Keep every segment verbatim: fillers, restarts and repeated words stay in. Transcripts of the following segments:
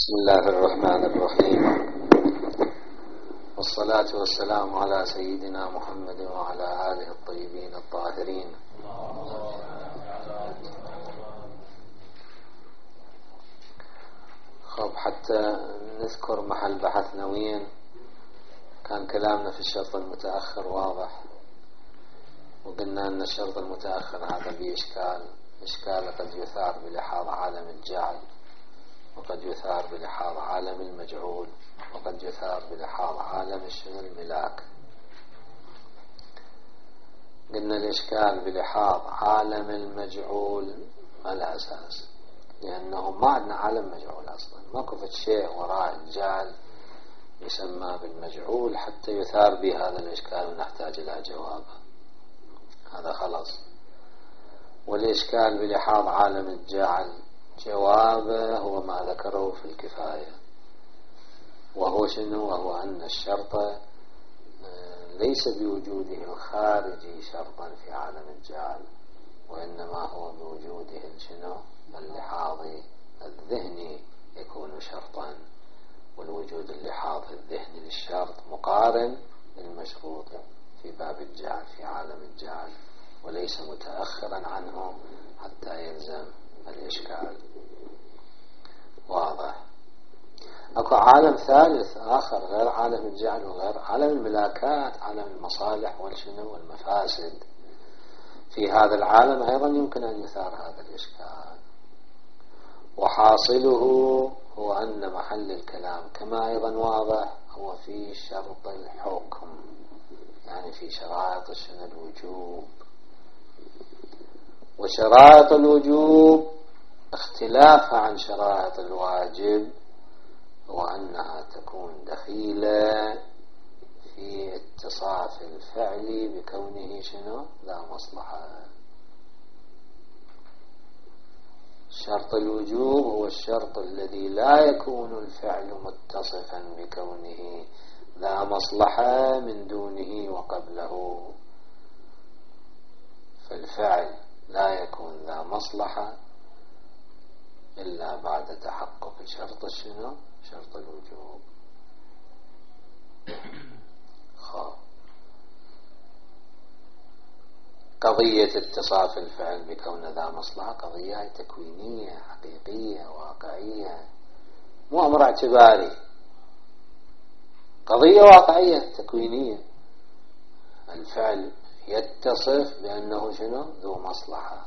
بسم الله الرحمن الرحيم، والصلاة والسلام على سيدنا محمد وعلى آله الطيبين الطاهرين. خب حتى نذكر محل بحثنا وين كان كلامنا في الشرط المتأخر واضح، وقلنا أن الشرط المتأخر هذا بإشكال إشكال قد يثار بلحاظ عالم الجعل، وقد يثار بلحاظ عالم المجعول، وقد يثار بلحاظ عالم الشنو الملاك. قلنا الإشكال بلحاظ عالم المجعول ما له أساس، لأنه ما عندنا عالم مجعول أصلا، ما كفت شيء وراء الجعل يسمى بالمجعول حتى يثار به هذا الإشكال ونحتاج إلى جوابه. هذا خلاص. والإشكال بلحاظ عالم الجعل جوابه هو ما ذكره في الكفاية، وهو شنو؟ وهو أن الشرط ليس بوجوده الخارجي شرطا في عالم الجعل، وإنما هو بوجوده شنو؟ اللحاظ الذهني يكون شرطا، والوجود اللحاظ الذهني للشرط مقارن للمشروط في باب الجعل في عالم الجعل، وليس متأخرا عنه حتى يلزم الإشكال. واضح؟ أكو عالم ثالث آخر غير عالم الجعل وغير عالم الملاكات، عالم المصالح والشنو والمفاسد. في هذا العالم أيضا يمكن أن يثار هذا الإشكال، وحاصله هو أن محل الكلام كما أيضا واضح هو في شرط الحكم، يعني في شرائط الشنو الوجوب. وشرائط الوجوب اختلافها عن شرائط الواجب هو أنها تكون دخيلة في اتصاف الفعل بكونه شنو؟ لا مصلحة. شرط الوجوب هو الشرط الذي لا يكون الفعل متصفا بكونه لا مصلحة من دونه وقبله، فالفعل لا يكون ذا مصلحة إلا بعد تحقق شرط الشنو؟ شرط الوجوب. خب قضية اتصاف الفعل بكون ذا مصلحة قضية تكوينية حقيقية واقعية، مو أمر اعتباري، قضية واقعية تكوينية. الفعل يتصف بأنه شنو؟ ذو مصلحة،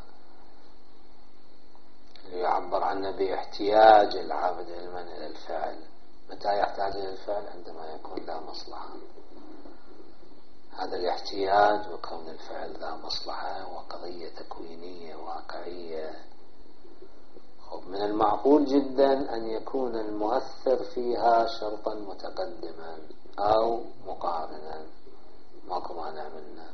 يعبر عنه باحتياج العبد علما إلى الفعل. متى يحتاج إلى الفعل؟ عندما يكون ذا مصلحة. هذا الاحتياج وكون الفعل ذا مصلحة وقضية تكوينية واقعية. خب من المعقول جدا أن يكون المؤثر فيها شرطا متقدما أو مقارنا، ماكو مانع منه.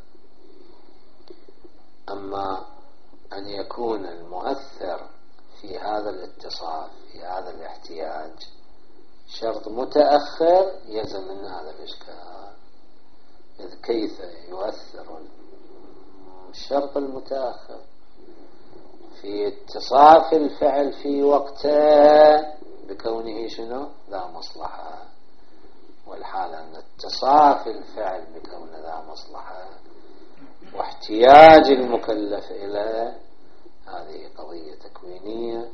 أما أن يكون المؤثر في هذا الاتصاف في هذا الاحتياج شرط متأخر يلزم من هذا الإشكال. إذ كيف يؤثر الشرط المتأخر في اتصاف الفعل في وقته بكونه شنو؟ ذا مصلحة، والحال أن اتصاف الفعل بكون ذا مصلحة واحتياج المكلف إلى هذه قضية تكوينية.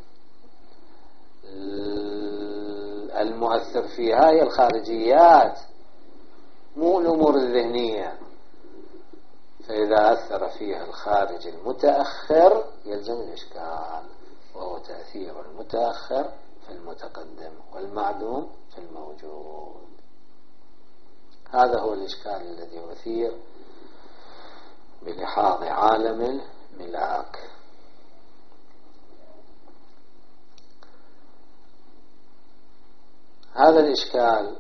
المؤثر فيها هي الخارجيات مو الأمور الذهنية، فإذا أثر فيها الخارج المتأخر يلزم الإشكال، وهو تأثير المتأخر في المتقدم والمعدوم في الموجود. هذا هو الإشكال الذي يثير بلحاظ عالم الملاك. هذا الإشكال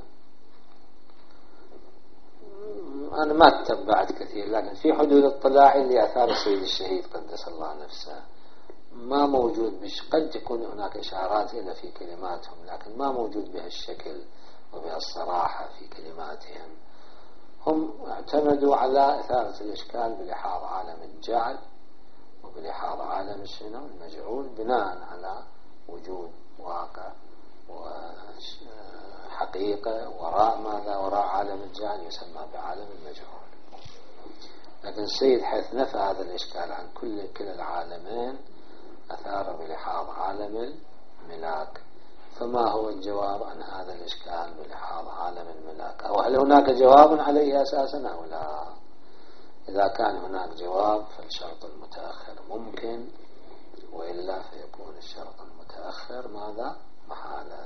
أنا ما تتبعت كثير، لكن في حدود اطلاعي لآثار السيد الشهيد قدس الله نفسه ما موجود بش. قد تكون هناك إشارات إلى في كلماتهم، لكن ما موجود بهالشكل وبهالصراحة في كلماتهم. هم اعتمدوا على إثارة الإشكال بلحاظ عالم الجعل وبلحاظ عالم الشنو المجعول بناء على وجود واقع و حقيقة وراء ماذا؟ وراء عالم الجعل يسمى بعالم المجهول. لكن السيد حيث نفى هذا الإشكال عن كل كلا العالمين أثار بلحاظ عالم الملاك. فما هو الجواب عن هذا الإشكال بلحاظ عالم الملاك؟ أو هل هناك جواب عليه أساسا أو لا؟ إذا كان هناك جواب فالشرط المتأخر ممكن، وإلا فيكون الشرط المتأخر ماذا؟ محالا.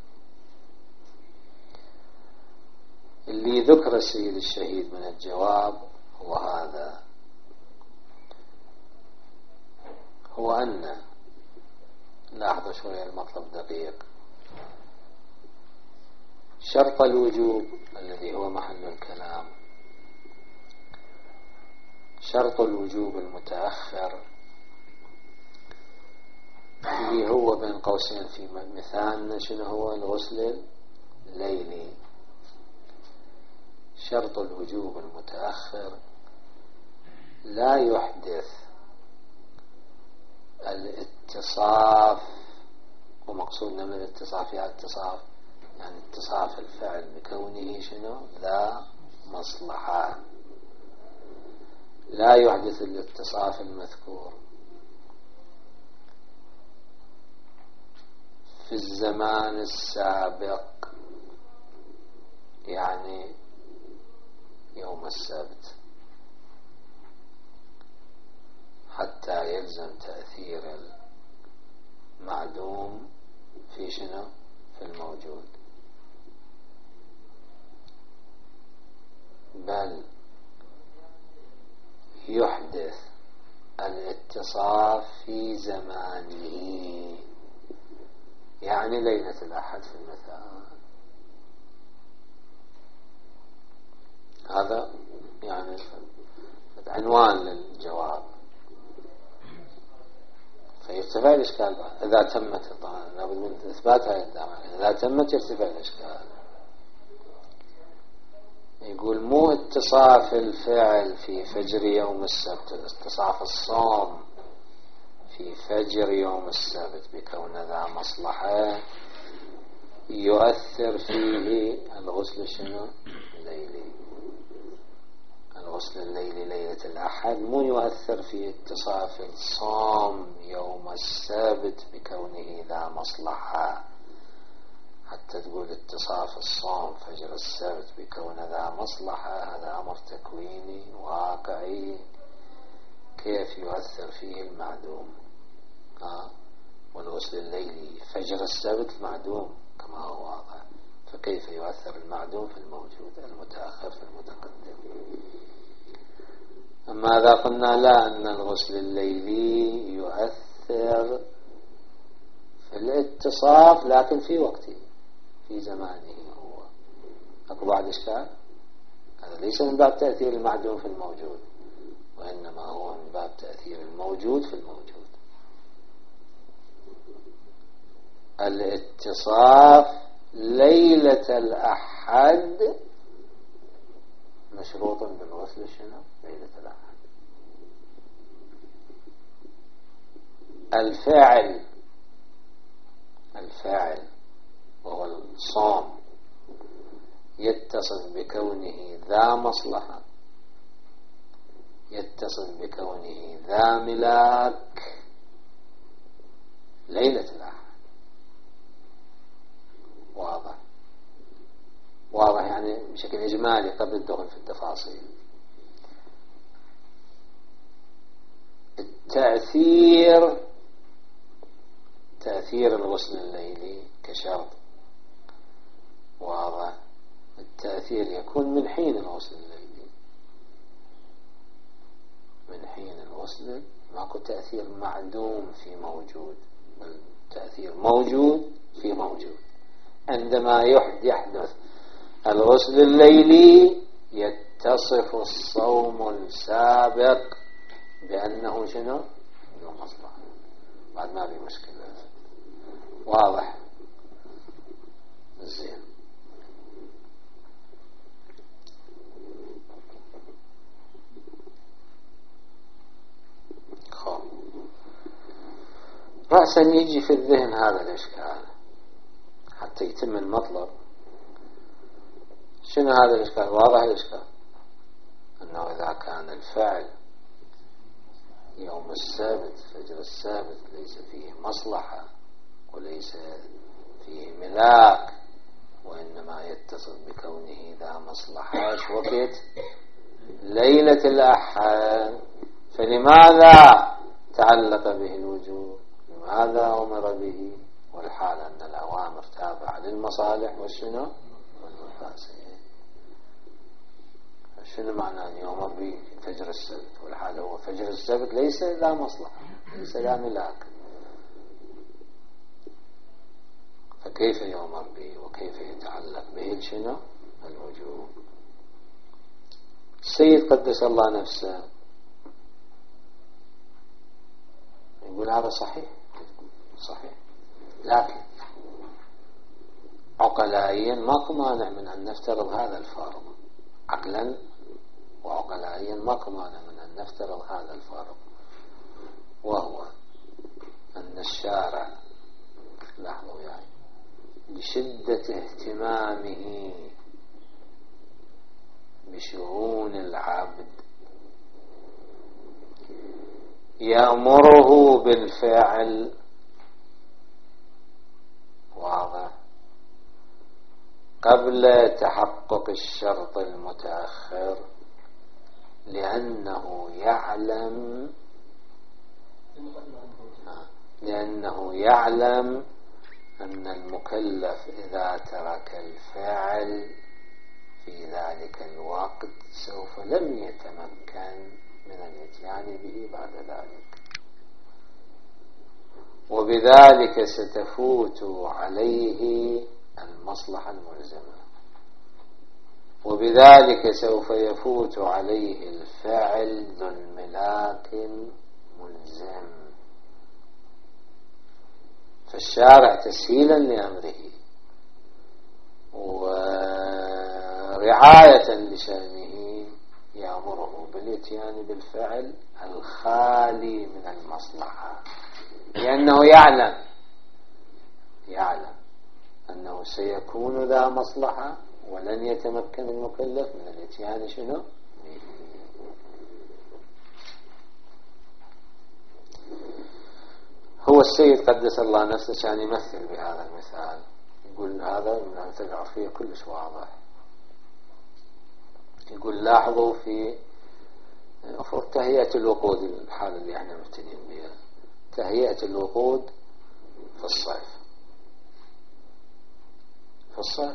اللي ذكر السيد الشهيد من الجواب هو هذا، هو أن، لاحظوا شوية المطلب دقيق، شرط الوجوب الذي هو محل الكلام، شرط الوجوب المتأخر اللي هو بين قوسين في مثالنا شنو هو؟ الغسل الليلي. شرط الوجوب المتأخر لا يحدث الاتصاف، ومقصودنا من الاتصاف يعني اتصاف يعني اتصاف الفعل بكونه شنو؟ ذا مصلحة. لا يحدث الاتصاف المذكور في الزمان السابق، يعني يوم السبت، حتى يلزم تأثير المعدوم في شنو؟ في الموجود. بل يحدث الاتصاف في زمانه، يعني ليلة الأحد في المثال. هذا يعني عنوان للجواب، فيرتفع الإشكال إذا تمت. طبعا لابد من إثبات هذه الدعوة، إذا تمت يرتفع الإشكال. يقول مو اتصاف الفعل في فجر يوم السبت، اتصاف الصوم في فجر يوم السبت بكون ذا مصلحة يؤثر فيه الغسل شنو؟ الليلي. الغسل الليلي ليلة الأحد مو يؤثر في اتصاف الصوم يوم السبت بكونه ذا مصلحة، حتى تقول اتصاف الصوم فجر السبت بكون ذا مصلحة، هذا أمر تكويني واقعي كيف يؤثر فيه المعدوم؟ آه. والغسل الليلي فجر السبت معدوم كما هو واضح، فكيف يؤثر المعدوم في الموجود المتأخر في المتقدم؟ أما إذا قلنا لا، أن الغسل الليلي يؤثر في الاتصاف لكن في وقته في زمانه هو، أكو بعد إشكال؟ هذا ليس من باب تأثير المعدوم في الموجود، وإنما هو من باب تأثير الموجود في الموجود. الاتصاف ليلة الأحد مشروط بالغسل شنو؟ ليلة الأحد. الفاعل الفاعل وهو الصوم يتصف بكونه ذا مصلحة، يتصف بكونه ذا ملاك ليلة الأحد. واضح واضح يعني بشكل إجمالي قبل الدخول في التفاصيل. التأثير، تأثير الغسل الليلي كشرط واضح، التأثير يكون من حين الغسل الليلي، من حين الغسل. ماكو تأثير معدوم في موجود، التأثير موجود في موجود. عندما يحدث الغسل الليلي يتصف الصوم السابق بأنه شنو؟ يوم مصلحة. بعد ما في مشكلة. واضح؟ زين. خب رأسا يجي في الذهن هذا الإشكال حتى يتم المطلب. شنو هذا الإشكال؟ واضح الإشكال أنه إذا كان الفعل يوم السبت فجر السبت ليس فيه مصلحة وليس فيه ملاك، وإنما يتصل بكونه ذا مصلحة وقت ليلة الأحد، فلماذا تعلق به الوجوب؟ لماذا أمر به؟ والحال أن الأوامر تابعة للمصالح والشنو والمفاسد. شنو معنى أن يؤمر به فجر السبت والحال هو فجر السبت ليس لا مصلحة ليس لا ملاك، فكيف يؤمر به وكيف يتعلق به شنو الوجوب؟ السيد قدس الله نفسه يقول هذا صحيح صحيح، لكن عقلائيا ماكو مانع من أن نفترض هذا الفارق، عقلا وعقلائيا ماكو مانع من أن نفترض هذا الفارق، وهو أن الشارع لاحظوا يعني بشدة اهتمامه بشؤون العبد يأمره بالفعل، واضح، قبل تحقق الشرط المتأخر، لأنه يعلم لأنه يعلم أن المكلف إذا ترك الفعل في ذلك الوقت سوف لم يتمكن من الاتيان به بعد ذلك، وبذلك ستفوت عليه المصلحة الملزمة، وبذلك سوف يفوت عليه الفعل ذو الملاك الملزم. فالشارع تسهيلا لأمره ورعاية لشأنه يأمره بالاتيان بالفعل الخالي من المصلحة، لأنه يعلم يعلم أنه سيكون ذا مصلحة ولن يتمكن المكلف من الاتيان شنو به. هو السيد قدس الله نفسه كان يمثل بهذا المثال، يقول هذا من أمثلة عرفية كلش واضح. يقول لاحظوا في المفروض تهيئة الوقود، الحالة اللي احنا مبتدئين بها، تهيئة الوقود في الصيف في الصيف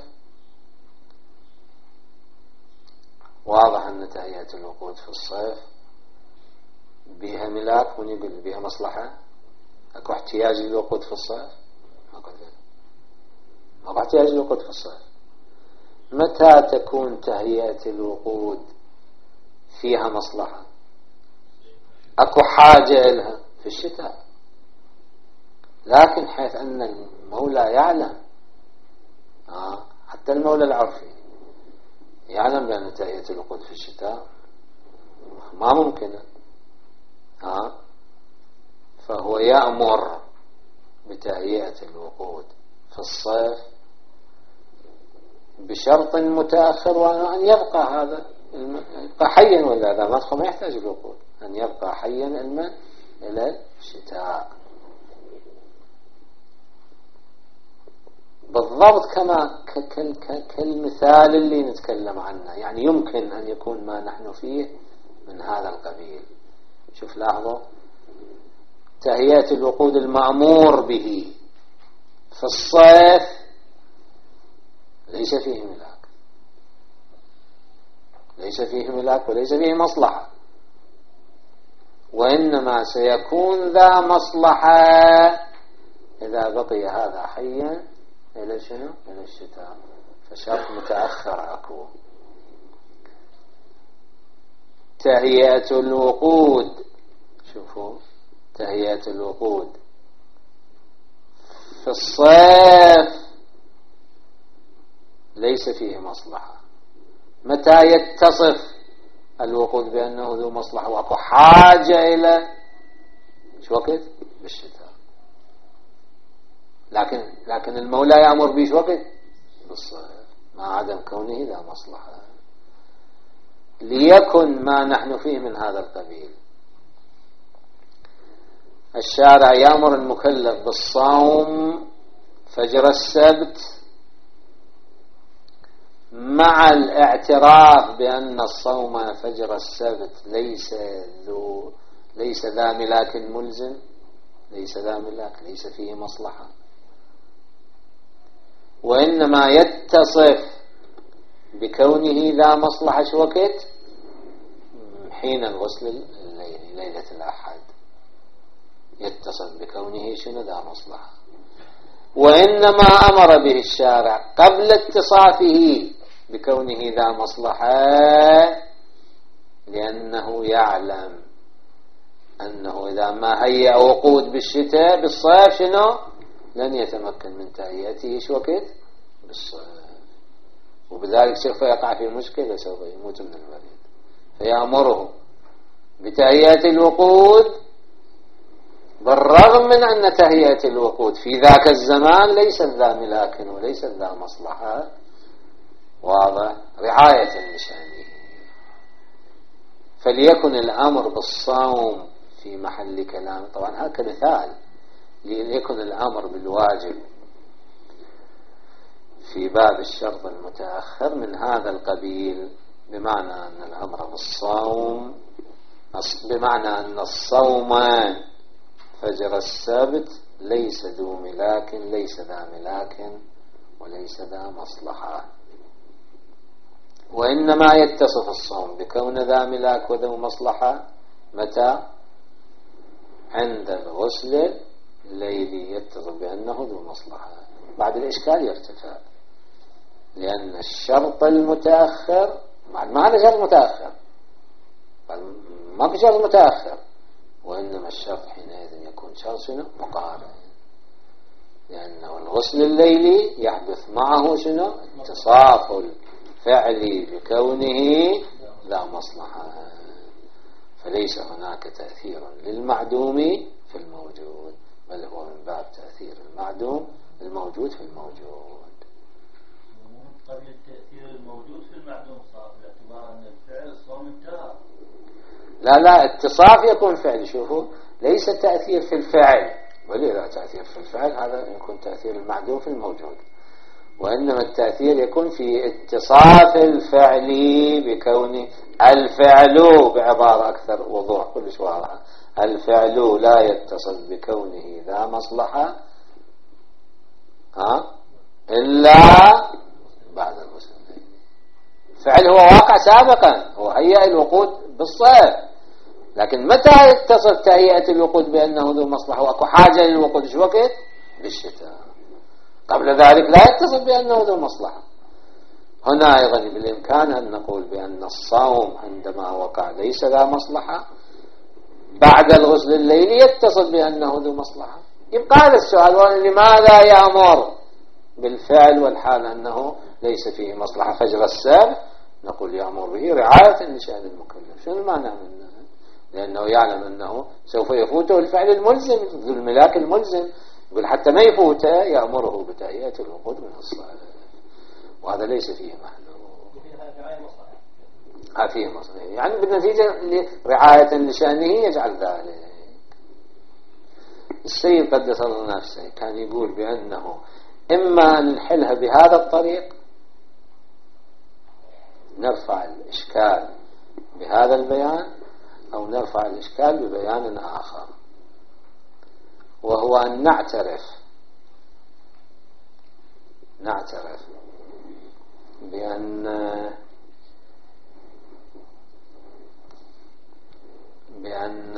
واضح أن تهيئة الوقود في الصيف بها ملاك، من يقول بها مصلحة؟ اكو احتياج للوقود في الصيف؟ اكو اكو احتياج للوقود في الصيف. متى تكون تهيئة الوقود فيها مصلحة؟ اكو حاجة لها في الشتاء، لكن حيث ان المولى يعلم آه حتى المولى العرفي يعلم بأن تهيئة الوقود في الشتاء ما ممكنة آه فهو يأمر بتهيئة الوقود في الصيف بشرط متأخر، وأن يبقى هذا يبقى حيا، ولا هذا ما ما يحتاج الوقود، أن يبقى حيا الماء إلى الشتاء بالضبط كما كالمثال اللي نتكلم عنه. يعني يمكن أن يكون ما نحن فيه من هذا القبيل. شوف لاحظوا تهيئة الوقود المأمور به في الصيف ليس فيه ملاك ليس فيه ملاك وليس فيه مصلحة، وإنما سيكون ذا مصلحة إذا بقي هذا حيا إلى شنو؟ إلى الشتاء. فشرط متأخر أكو. تهيئة الوقود، شوفوا تهيئة الوقود في الصيف ليس فيه مصلحة. متى يتصف الوقود بأنه ذو مصلحة وأكو حاجة إلى شو وقت؟ بالشتاء. لكن لكن المولى يأمر به شو وقت؟ بالصيف. مع عدم كونه ذا مصلحة. ليكن ما نحن فيه من هذا القبيل. الشارع يأمر المكلف بالصوم فجر السبت مع الاعتراف بأن الصوم فجر السبت ليس ذو ليس ذا ملاك ملزم، ليس ذا ملاك، ليس فيه مصلحة، وإنما يتصف بكونه ذا مصلحة شو وقت؟ حين الغسل الليلي ليلة الأحد يتصف بكونه شنو ذا مصلحة. وإنما أمر به الشارع قبل اتصافه بكونه ذا مصلحة لأنه يعلم أنه إذا ما هيأ وقود بالشتاء بالصيف شنو لن يتمكن من تهيئته شو وقت بالصيف، وبذلك سوف يقع في مشكلة، سوف يموت من البرد، فيأمره بتهيئة الوقود بالرغم من أن تهيئة الوقود في ذاك الزمان ليست ذا ملاك وليست ذا مصلحة، واضح، رعاية لشأنه. فليكن الأمر بالصوم في محل كلام، طبعا هذا كمثال، ليكن الأمر بالواجب في باب الشرط المتأخر من هذا القبيل، بمعنى أن الأمر بالصوم بمعنى أن الصوم فجر السبت ليس ذو ملاك، ليس ذا ملاك وليس ذا مصلحة، وإنما يتصف الصوم بكون ذا ملاك وذو مصلحة متى؟ عند الغسل الليلي يتصف بأنه ذو مصلحة. بعد الإشكال يرتفع، لأن الشرط المتأخر ما هذا شرط متأخر، ما في شرط متأخر، وإنما الشرط حينئذ يكون شرط شنو؟ مقارن، لأنه الغسل الليلي يحدث معه شنو؟ اتصاف الفعل بكونه ذا مصلحة، فليس هناك تأثير للمعدوم في الموجود، بل هو من باب تأثير المعدوم الموجود في الموجود. قبل التأثير الموجود في المعدوم صار باعتبار أن الفعل الصوم انتهى. لا لا، اتصاف يكون فعل، شوفوا، ليس التأثير في الفعل، ولذا تأثير في الفعل هذا يكون تأثير المعدوم في الموجود، وإنما التأثير يكون في اتصاف الفعل بكون الفعل، بعبارة أكثر وضوح كلش واضحة، الفعل لا يتصل بكونه ذا مصلحة ها إلا بعد الغسل. الفعل هو واقع سابقا، هو هيئ الوقود بالصيف، لكن متى يتصف تهيئة الوقود بأنه ذو مصلحة وأكو حاجة للوقود شو وقت؟ بالشتاء. قبل ذلك لا يتصف بأنه ذو مصلحة. هنا أيضا بالإمكان أن نقول بأن الصوم عندما وقع ليس ذا مصلحة، بعد الغسل الليلي يتصف بأنه ذو مصلحة. يبقى هذا السؤال، لماذا يأمر بالفعل والحال أنه ليس فيه مصلحة فجر السبت؟ نقول يأمر به رعاية لشأن المكلف. شنو المعنى منه؟ لأنه يعلم أنه سوف يفوته الفعل الملزم ذو الملاك الملزم، يقول حتى ما يفوته يأمره بتهيئة الوقود من الصلاة، وهذا ليس فيه محذور، فيه مصلحة، يعني بالنتيجة رعاية لشأنه يجعل ذلك. السيد قدس الله نفسه كان يقول بأنه إما أن نحلها بهذا الطريق، نرفع الإشكال بهذا البيان، أو نرفع الإشكال ببيان آخر، وهو أن نعترف نعترف بأن بأن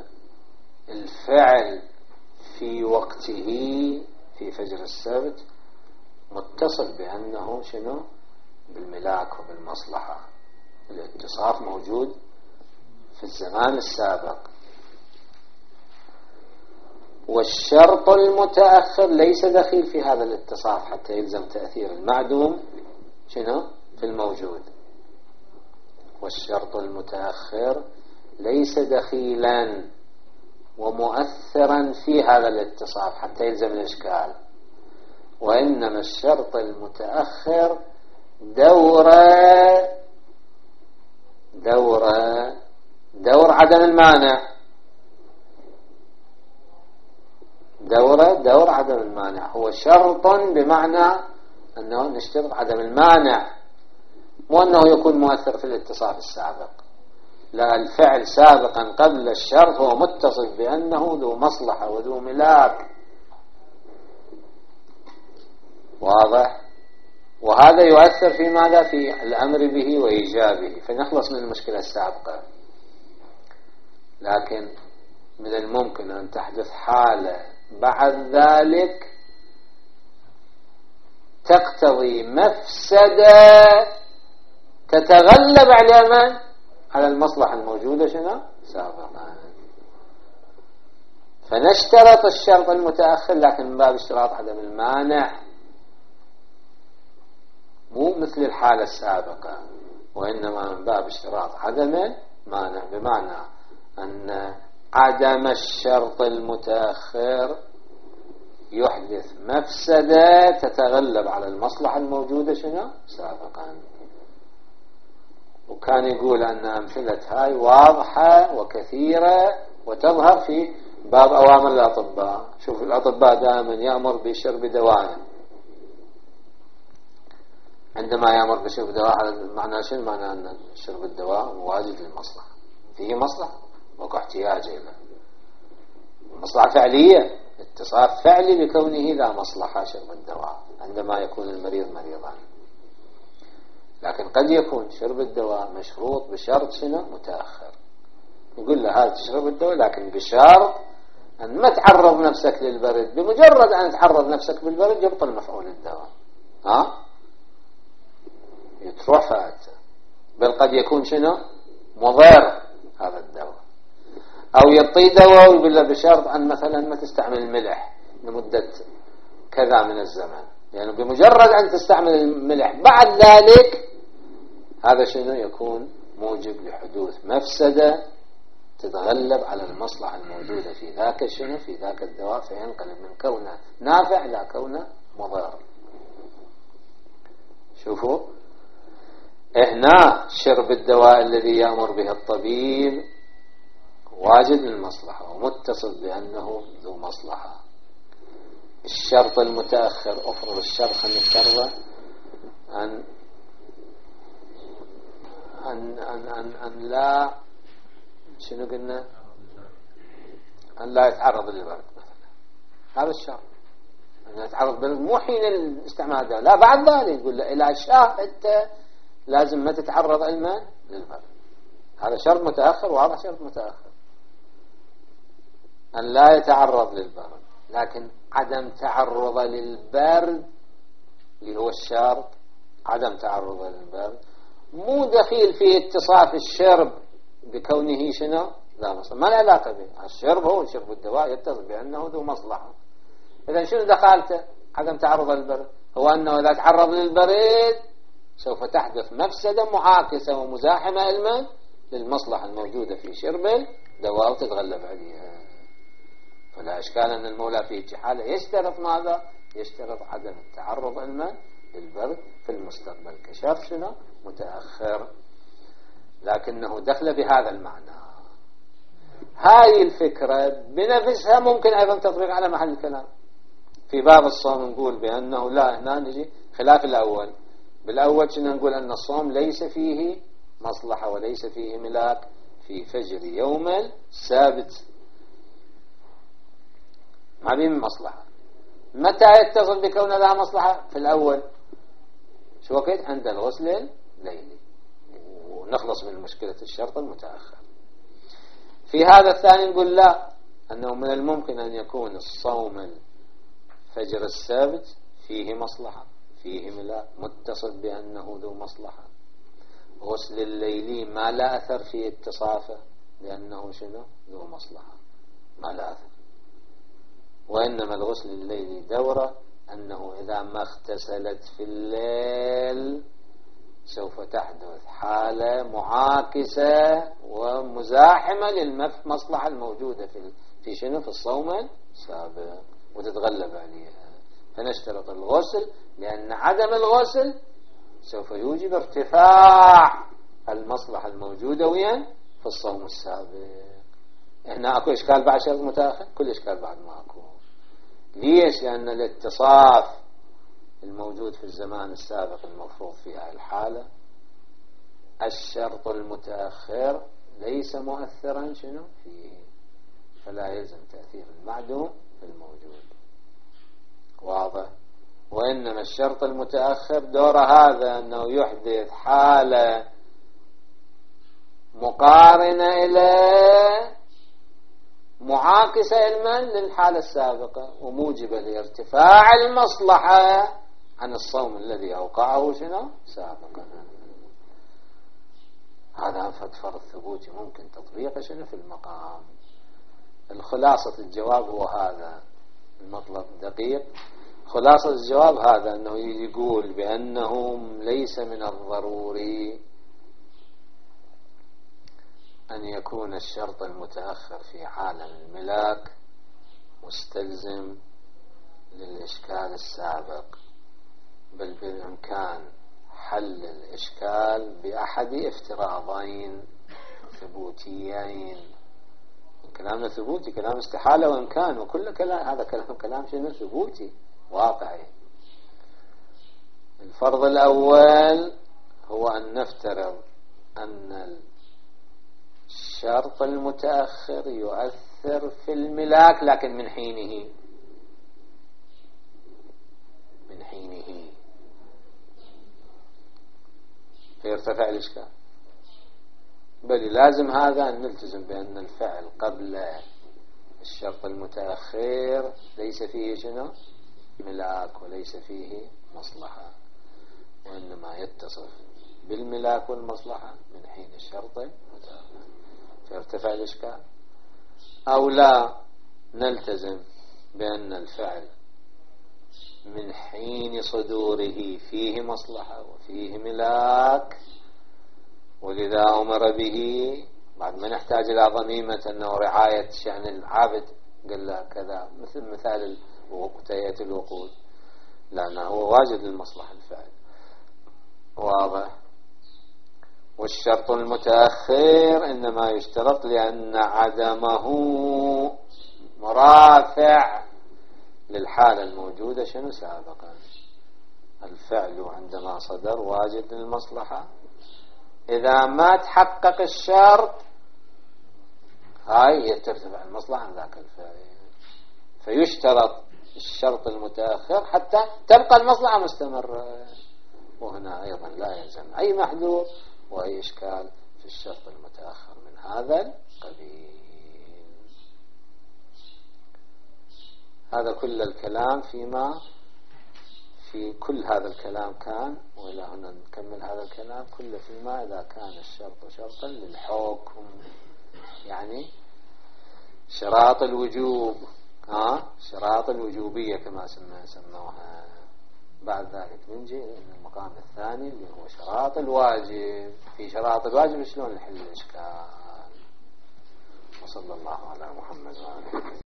الفعل في وقته في فجر السبت متصل بأنه شنو؟ بالملاك وبالمصلحة، الاتصاف موجود في الزمان السابق، والشرط المتأخر ليس دخيل في هذا الاتصاف حتى يلزم تأثير المعدوم شنو؟ في الموجود، والشرط المتأخر ليس دخيلا ومؤثرا في هذا الاتصاف حتى يلزم الإشكال، وإنما الشرط المتأخر دورة دورة دور عدم المانع، دورة دور عدم المانع هو شرط بمعنى أنه نشترط عدم المانع، مو أنه يكون مؤثر في الاتصاف السابق، لا، الفعل سابقا قبل الشرط هو متصف بأنه ذو مصلحة وذو ملاك. واضح؟ وهذا يؤثر في ماذا؟ في الأمر به وإيجابه، فنخلص من المشكلة السابقة. لكن من الممكن أن تحدث حالة بعد ذلك تقتضي مفسدة تتغلب على من؟ على المصلحة الموجودة شنو؟ سابقا. فنشترط الشرط المتأخر لكن من باب اشتراط عدم المانع، مو مثل الحالة السابقة، وإنما من باب اشتراط عدم المانع، بمعنى أن عدم الشرط المتأخر يحدث مفسدة تتغلب على المصلحة الموجودة شنو؟ سابقا. وكان يقول أن أمثلة هاي واضحة وكثيرة وتظهر في باب أوامر الأطباء. شوف الأطباء دائما يأمر بشرب دواء، عندما يأمر بشرب دواء معناه شنو؟ معناه أن شرب الدواء واجب للمصلحة، فيه مصلحة وقع احتياج إلى مصلحة فعلية، اتصاف فعلي بكونه ذا مصلحة شرب الدواء عندما يكون المريض مريضا. لكن قد يكون شرب الدواء مشروط بشرط شنو؟ متأخر، يقول له هذا تشرب الدواء لكن بشرط أن ما تعرض نفسك للبرد، بمجرد أن تعرض نفسك بالبرد يبطل مفعول الدواء، ها يتروح فات، بل قد يكون شنو؟ مضر هذا الدواء. أو يعطي دواء ويقول له بشرط أن مثلا ما تستعمل الملح لمدة كذا من الزمن، يعني بمجرد أن تستعمل الملح بعد ذلك هذا شنو؟ يكون موجب لحدوث مفسدة تتغلب على المصلحة الموجودة في ذاك شنو؟ في ذاك الدواء، فينقلب من كونه نافع إلى كونه مضر. شوفوا هنا شرب الدواء الذي يأمر به الطبيب واجب للمصلحة ومتصل بأنه ذو مصلحة. الشرط المتأخر، أفرض الشرط خلينا نفترضه أن أن أن أن أن لا شنو قلنا؟ أن لا يتعرض للبرد مثلا، هذا الشرط، أن يتعرض للبرد مو حين الاستعمال ده، لا بعد ذلك يقول له إلى شهر أنت لازم ما تتعرض علما للبرد. هذا شرط متأخر، وهذا شرط متأخر أن لا يتعرض للبرد. لكن عدم تعرض للبرد اللي هو الشرط، عدم تعرض للبرد مو دخيل في اتصاف الشرب بكونه شنو؟ لا مصلحة، ما له علاقة به. الشرب هو شرب الدواء يتصل بأنه ذو مصلحة. إذا شنو دخالته؟ عدم تعرض للبرد هو أنه إذا تعرض للبرد سوف تحدث مفسدة معاكسة ومزاحمة علما للمصلحة الموجودة في شرب الدواء وتتغلب عليها. فلا إشكال أن المولى في حالة يشترط ماذا؟ يشترط عدم التعرض علما للبرد في المستقبل كشرط شنو؟ متأخر، لكنه دخل بهذا المعنى. هاي الفكرة بنفسها ممكن أيضا تطبيق على محل الكلام. في باب الصوم نقول بأنه لا، هنا نجي خلاف الأول. بالأول كنا نقول أن الصوم ليس فيه مصلحة وليس فيه ملاك في فجر يوم السابت، ما بين مصلحة. متى يتصل بكون لها مصلحة؟ في الأول شو وقت؟ عند الغسل الليلي، ونخلص من مشكلة الشرط المتأخر. في هذا الثاني نقول لا، أنه من الممكن أن يكون الصوم فجر السابت فيه مصلحة، فيه ملاك، متصل بأنه ذو مصلحة. غسل الليلي ما لا أثر في اتصافه لأنه شنو؟ ذو مصلحة، ما لا أثر. وإنما الغسل الليلي دورة أنه إذا ما اغتسلت في الليل سوف تحدث حالة معاكسة ومزاحمة للمصلحة الموجودة في في شنو؟ في الصوم السابق، وتتغلب عليها. فنشترط الغسل، لأن عدم الغسل سوف يوجب ارتفاع المصلحة الموجودة وين في الصوم السابق. هنا اكو اشكال بعد شرط متأخر؟ كل اشكال بعد ما اكو. ليش؟ لان الاتصاف الموجود في الزمان السابق المفروض في هذه الحالة الشرط المتأخر ليس مؤثرا شنو فيه، فلا يلزم تأثير المعدوم في الموجود. واضح؟ وإنما الشرط المتأخر دور هذا أنه يحدث حالة مقارنة إلى معاكسة علما للحالة السابقة وموجبة لارتفاع المصلحة عن الصوم الذي أوقعه شنو سابقا. هذا فرض ثبوتي ممكن تطبيقه شنو في المقام. الخلاصة الجواب هو هذا المطلب دقيق. خلاصة الجواب هذا أنه يقول بأنه ليس من الضروري أن يكون الشرط المتأخر في عالم الملاك مستلزم للإشكال السابق، بل بالإمكان حل الإشكال بأحد افتراضين ثبوتيين. كلامنا ثبوتي، كلام استحالة وإمكان، وكل كلام هذا كلام كلام شنو ثبوتي واقعي. الفرض الأول هو أن نفترض أن الشرط المتأخر يؤثر في الملاك لكن من حينه من حينه فيرتفع الإشكال. بل لازم هذا أن نلتزم بأن الفعل قبل الشرط المتأخر ليس فيه شنو ملاك وليس فيه مصلحة، وإنما يتصف بالملاك والمصلحة من حين الشرط المتأخر فيرتفع الإشكال. أو لا نلتزم بأن الفعل من حين صدوره فيه مصلحة وفيه ملاك، ولذا أمر به بعد ما نحتاج إلى ضميمة أنه رعاية شأن العابد قال له كذا، مثل مثال وقتية الوقود، لأنه هو واجد للمصلحة الفعل. واضح؟ والشرط المتأخر إنما يشترط لأن عدمه مرافع للحالة الموجودة شنو سابقا. الفعل عندما صدر واجد للمصلحة، إذا ما تحقق الشرط هاي ترتفع المصلحة عن ذاك الفعل، فيشترط الشرط المتأخر حتى تبقى المصلحة مستمرة. وهنا أيضا لا يلزم أي محذور وأي إشكال في الشرط المتأخر من هذا القبيل. هذا كل الكلام فيما في كل هذا الكلام كان، وإلى هنا نكمل هذا الكلام كله فيما إذا كان الشرط شرطا للحكم، يعني شراط الوجوب، ها شراط الوجوبية كما سموها. بعد ذلك ننجي إلى المقام الثاني اللي هو شراط الواجب. في شراط الواجب شلون نحل الإشكال. وصلى الله على محمد وعلى آله.